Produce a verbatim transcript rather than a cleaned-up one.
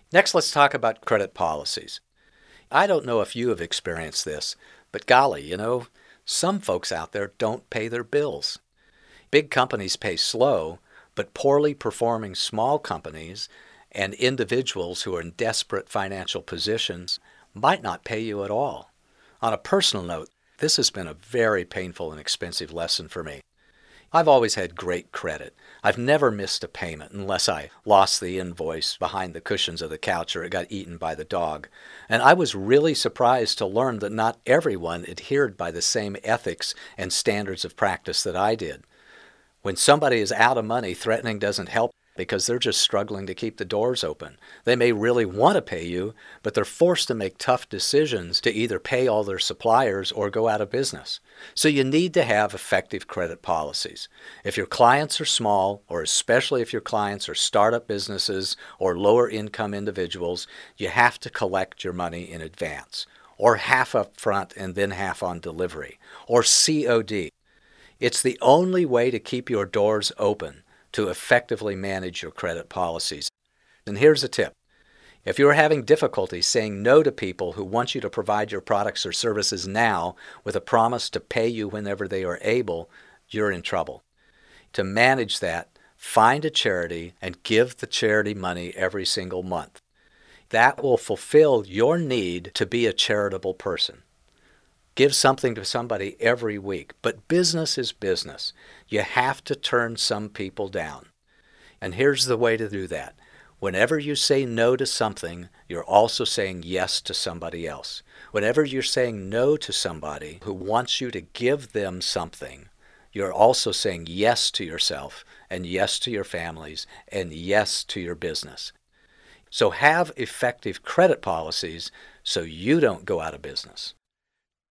Next, let's talk about credit policies. I don't know if you have experienced this, but golly, you know, some folks out there don't pay their bills. Big companies pay slow, but poorly performing small companies and individuals who are in desperate financial positions might not pay you at all. On a personal note, this has been a very painful and expensive lesson for me. I've always had great credit. I've never missed a payment unless I lost the invoice behind the cushions of the couch or it got eaten by the dog. And I was really surprised to learn that not everyone adhered by the same ethics and standards of practice that I did. When somebody is out of money, threatening doesn't help because they're just struggling to keep the doors open. They may really want to pay you, but they're forced to make tough decisions to either pay all their suppliers or go out of business. So you need to have effective credit policies. If your clients are small, or especially if your clients are startup businesses or lower income individuals, you have to collect your money in advance, or half up front and then half on delivery, or C O D. It's the only way to keep your doors open to effectively manage your credit policies. And here's a tip. If you're having difficulty saying no to people who want you to provide your products or services now with a promise to pay you whenever they are able, you're in trouble. To manage that, find a charity and give the charity money every single month. That will fulfill your need to be a charitable person. Give something to somebody every week. But business is business. You have to turn some people down. And here's the way to do that. Whenever you say no to something, you're also saying yes to somebody else. Whenever you're saying no to somebody who wants you to give them something, you're also saying yes to yourself and yes to your families and yes to your business. So have effective credit policies so you don't go out of business.